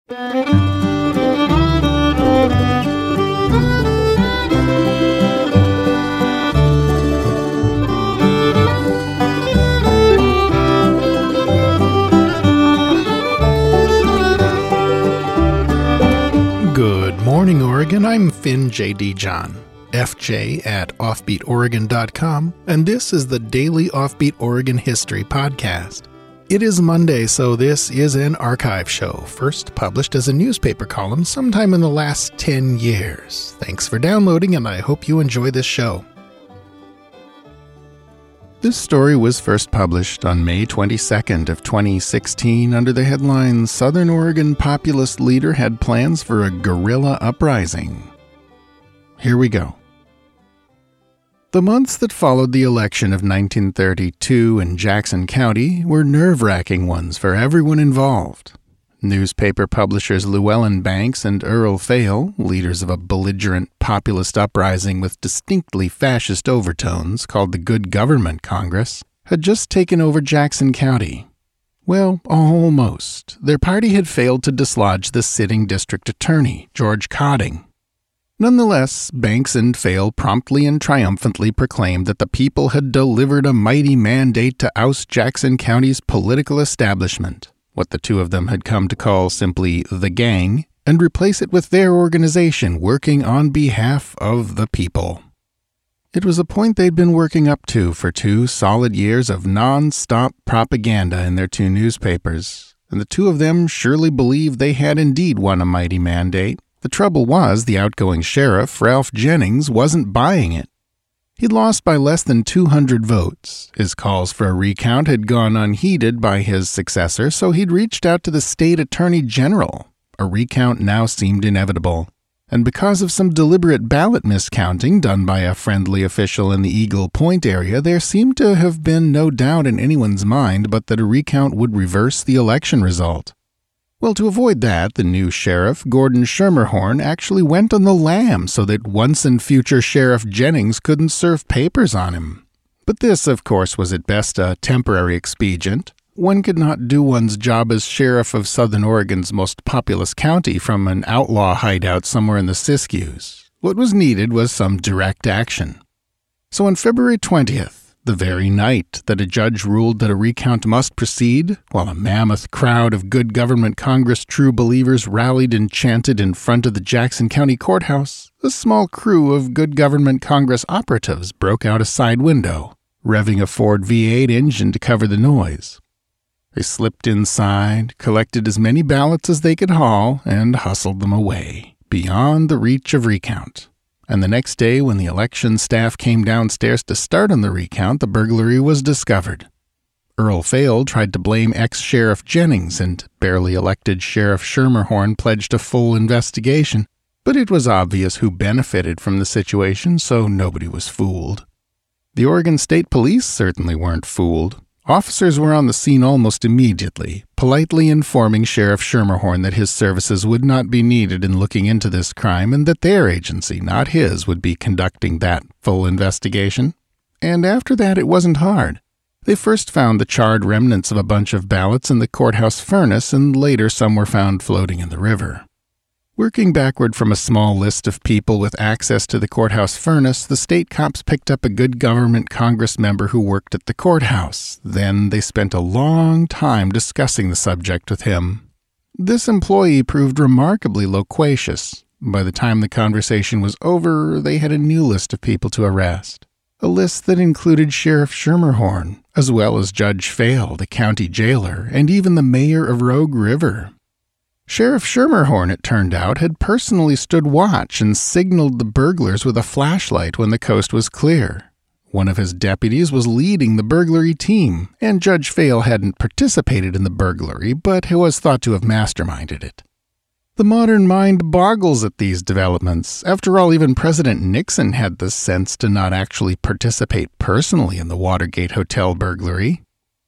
Good morning, Oregon. I'm Finn J.D. John, FJ at offbeatoregon.com, and this is the Daily Offbeat Oregon History Podcast. It is Monday, so this is an archive show, first published as a newspaper column sometime in the last 10 years. Thanks for downloading, and I hope you enjoy this show. This story was first published on May 22nd of 2016 under the headline, Southern Oregon Populist Leader Had Plans for a Guerrilla Uprising. Here we go. The months that followed the election of 1932 in Jackson County were nerve-wracking ones for everyone involved. Newspaper publishers Llewellyn Banks and Earl Fale, leaders of a belligerent populist uprising with distinctly fascist overtones called the Good Government Congress, had just taken over Jackson County. Well, almost. Their party had failed to dislodge the sitting district attorney, George Cotting. Nonetheless, Banks and Fale promptly and triumphantly proclaimed that the people had delivered a mighty mandate to oust Jackson County's political establishment, what the two of them had come to call simply the Gang, and replace it with their organization working on behalf of the people. It was a point they'd been working up to for 2 solid years of non-stop propaganda in their 2 newspapers, and the two of them surely believed they had indeed won a mighty mandate. The trouble was the outgoing sheriff, Ralph Jennings, wasn't buying it. He'd lost by less than 200 votes. His calls for a recount had gone unheeded by his successor, so he'd reached out to the state attorney general. A recount now seemed inevitable. And because of some deliberate ballot miscounting done by a friendly official in the Eagle Point area, there seemed to have been no doubt in anyone's mind but that a recount would reverse the election result. Well, to avoid that, the new sheriff, Gordon Schermerhorn, actually went on the lam so that once and future Sheriff Jennings couldn't serve papers on him. But this, of course, was at best a temporary expedient. One could not do one's job as sheriff of Southern Oregon's most populous county from an outlaw hideout somewhere in the Siskiyous. What was needed was some direct action. So on February 20th, the very night that a judge ruled that a recount must proceed, while a mammoth crowd of Good Government Congress true believers rallied and chanted in front of the Jackson County Courthouse, a small crew of Good Government Congress operatives broke out a side window, revving a Ford V8 engine to cover the noise. They slipped inside, collected as many ballots as they could haul, and hustled them away, beyond the reach of recount. And the next day, when the election staff came downstairs to start on the recount, the burglary was discovered. Earl Fale tried to blame ex-Sheriff Jennings, and barely elected Sheriff Schermerhorn pledged a full investigation. But it was obvious who benefited from the situation, so nobody was fooled. The Oregon State Police certainly weren't fooled. Officers were on the scene almost immediately, politely informing Sheriff Schermerhorn that his services would not be needed in looking into this crime and that their agency, not his, would be conducting that full investigation. And after that, it wasn't hard. They first found the charred remnants of a bunch of ballots in the courthouse furnace, and later some were found floating in the river. Working backward from a small list of people with access to the courthouse furnace, the state cops picked up a Good Government Congress member who worked at the courthouse. Then they spent a long time discussing the subject with him. This employee proved remarkably loquacious. By the time the conversation was over, they had a new list of people to arrest. A list that included Sheriff Schermerhorn, as well as Judge Fale, the county jailer, and even the mayor of Rogue River. Sheriff Schermerhorn, it turned out, had personally stood watch and signaled the burglars with a flashlight when the coast was clear. One of his deputies was leading the burglary team, and Judge Fale hadn't participated in the burglary, but was thought to have masterminded it. The modern mind boggles at these developments. After all, even President Nixon had the sense to not actually participate personally in the Watergate Hotel burglary.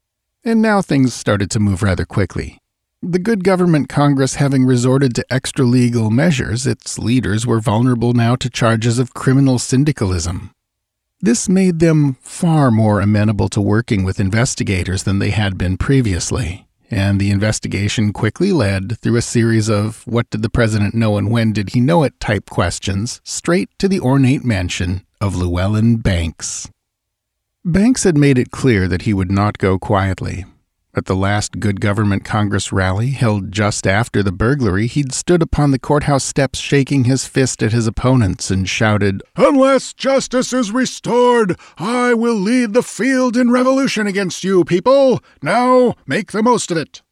And now things started to move rather quickly. The Good Government Congress having resorted to extra-legal measures, its leaders were vulnerable now to charges of criminal syndicalism. This made them far more amenable to working with investigators than they had been previously. and the investigation quickly led, through a series of what did the president know and when did he know it type questions, straight to the ornate mansion of Llewellyn Banks. Banks had made it clear that he would not go quietly. At the last Good Government Congress rally, held just after the burglary, he'd stood upon the courthouse steps shaking his fist at his opponents and shouted, "Unless justice is restored, I will lead the field in revolution against you people. Now, make the most of it."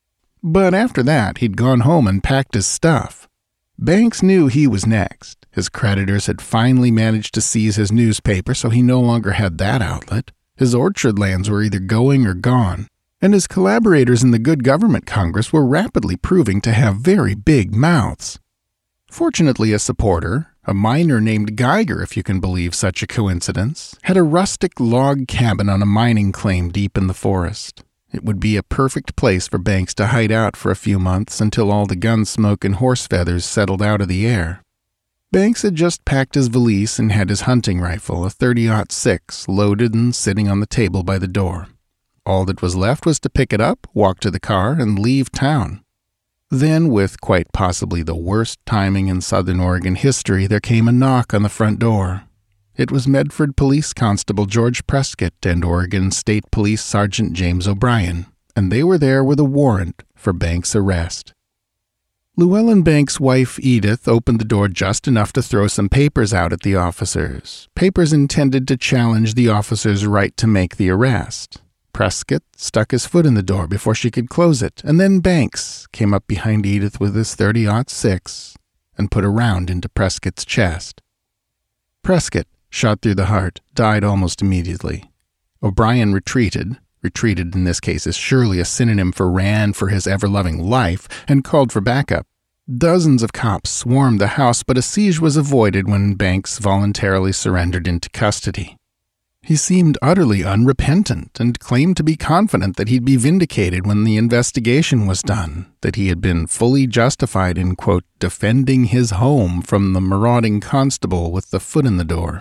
But after that, he'd gone home and packed his stuff. Banks knew he was next. His creditors had finally managed to seize his newspaper, so he no longer had that outlet. His orchard lands were either going or gone. And his collaborators in the Good Government Congress were rapidly proving to have very big mouths. Fortunately, a supporter, a miner named Geiger, if you can believe such a coincidence, had a rustic log cabin on a mining claim deep in the forest. It would be a perfect place for Banks to hide out for a few months until all the gun smoke and horse feathers settled out of the air. Banks had just packed his valise and had his hunting rifle, a .30-06, loaded and sitting on the table by the door. All that was left was to pick it up, walk to the car, and leave town. Then, with quite possibly the worst timing in Southern Oregon history, there came a knock on the front door. It was Medford Police Constable George Prescott and Oregon State Police Sergeant James O'Brien, and they were there with a warrant for Banks' arrest. Llewellyn Banks' wife, Edith, opened the door just enough to throw some papers out at the officers, papers intended to challenge the officers' right to make the arrest. Prescott stuck his foot in the door before she could close it, and then Banks came up behind Edith with his .30-06 and put a round into Prescott's chest. Prescott, shot through the heart, died almost immediately. O'Brien retreated in this case is surely a synonym for ran for his ever-loving life, and called for backup. Dozens of cops swarmed the house, but a siege was avoided when Banks voluntarily surrendered into custody. He seemed utterly unrepentant and claimed to be confident that he'd be vindicated when the investigation was done, that he had been fully justified in, quote, defending his home from the marauding constable with the foot in the door.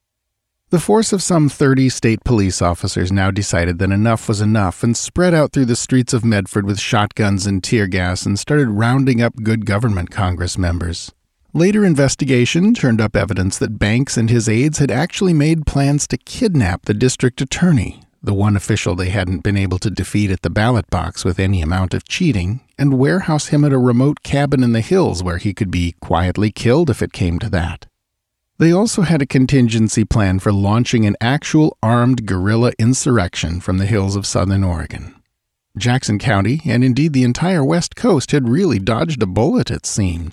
The force of some 30 state police officers now decided that enough was enough and spread out through the streets of Medford with shotguns and tear gas and started rounding up Good Government Congress members. Later investigation turned up evidence that Banks and his aides had actually made plans to kidnap the district attorney, the one official they hadn't been able to defeat at the ballot box with any amount of cheating, and warehouse him at a remote cabin in the hills where he could be quietly killed if it came to that. They also had a contingency plan for launching an actual armed guerrilla insurrection from the hills of southern Oregon. Jackson County, and indeed the entire West Coast, had really dodged a bullet, it seemed.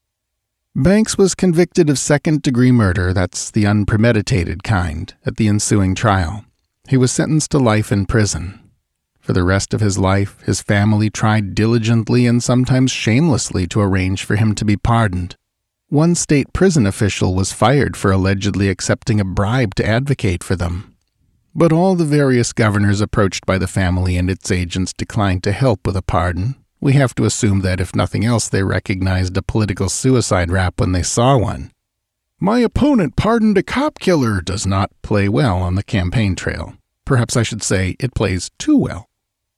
Banks was convicted of second-degree murder, that's the unpremeditated kind, at the ensuing trial. He was sentenced to life in prison. For the rest of his life, his family tried diligently and sometimes shamelessly to arrange for him to be pardoned. One state prison official was fired for allegedly accepting a bribe to advocate for them. But all the various governors approached by the family and its agents declined to help with a pardon. We have to assume that, if nothing else, they recognized a political suicide rap when they saw one. "My opponent pardoned a cop killer" does not play well on the campaign trail. Perhaps I should say it plays too well.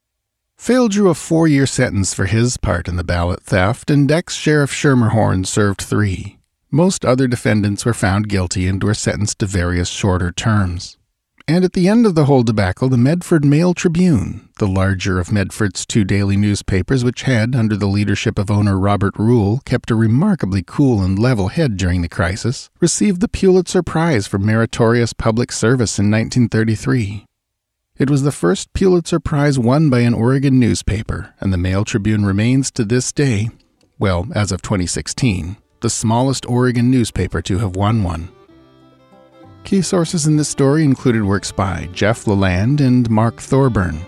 Fail drew a 4-year sentence for his part in the ballot theft, and ex-Sheriff Schermerhorn served 3. Most other defendants were found guilty and were sentenced to various shorter terms. And at the end of the whole debacle, the Medford Mail Tribune, the larger of Medford's 2 daily newspapers, which had, under the leadership of owner Robert Rule, kept a remarkably cool and level head during the crisis, received the Pulitzer Prize for meritorious public service in 1933. It was the first Pulitzer Prize won by an Oregon newspaper, and the Mail Tribune remains to this day, well, as of 2016, the smallest Oregon newspaper to have won one. Key sources in this story included works by Jeff Leland and Mark Thorburn.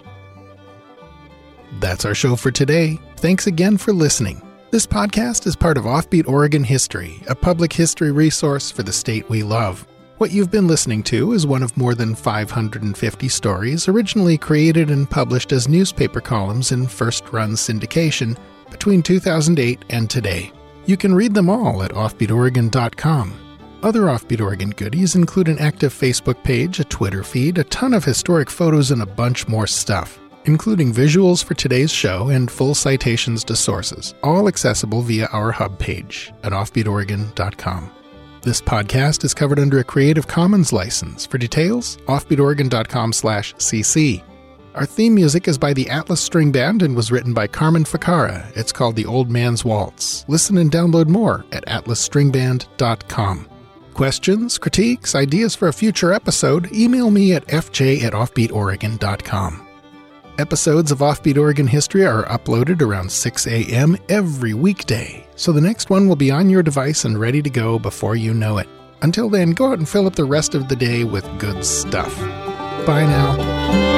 That's our show for today. Thanks again for listening. This podcast is part of Offbeat Oregon History, a public history resource for the state we love. What you've been listening to is one of more than 550 stories originally created and published as newspaper columns in first-run syndication between 2008 and today. You can read them all at offbeatoregon.com. Other Offbeat Oregon goodies include an active Facebook page, a Twitter feed, a ton of historic photos, and a bunch more stuff. including visuals for today's show and full citations to sources, all accessible via our hub page at offbeatoregon.com. This podcast is covered under a Creative Commons license. For details, offbeatoregon.com/cc. Our theme music is by the Atlas String Band and was written by Carmen Ficarra. It's called The Old Man's Waltz. Listen and download more at atlasstringband.com. Questions, critiques, ideas for a future episode, email me at fj@offbeatoregon.com. Episodes of Offbeat Oregon History are uploaded around 6 a.m. every weekday, so the next one will be on your device and ready to go before you know it. Until then, go out and fill up the rest of the day with good stuff. Bye now.